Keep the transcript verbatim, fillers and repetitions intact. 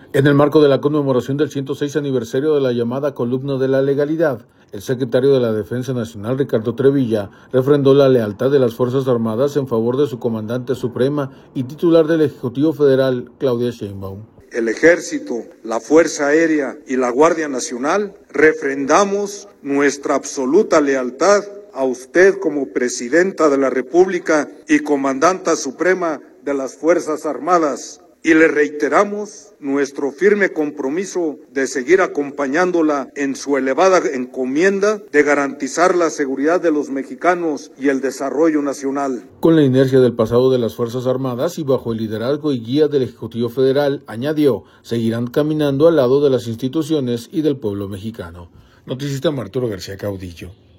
En el marco de la conmemoración del ciento seis aniversario de la llamada Columna de la Legalidad, el secretario de la Defensa Nacional, Ricardo Trevilla, refrendó la lealtad de las Fuerzas Armadas en favor de su comandante suprema y titular del Ejecutivo Federal, Claudia Sheinbaum. El Ejército, la Fuerza Aérea y la Guardia Nacional refrendamos nuestra absoluta lealtad a usted como Presidenta de la República y Comandanta Suprema de las Fuerzas Armadas. Y le reiteramos nuestro firme compromiso de seguir acompañándola en su elevada encomienda de garantizar la seguridad de los mexicanos y el desarrollo nacional. Con la inercia del pasado de las Fuerzas Armadas y bajo el liderazgo y guía del Ejecutivo Federal, añadió, seguirán caminando al lado de las instituciones y del pueblo mexicano. Noticista Arturo García Caudillo.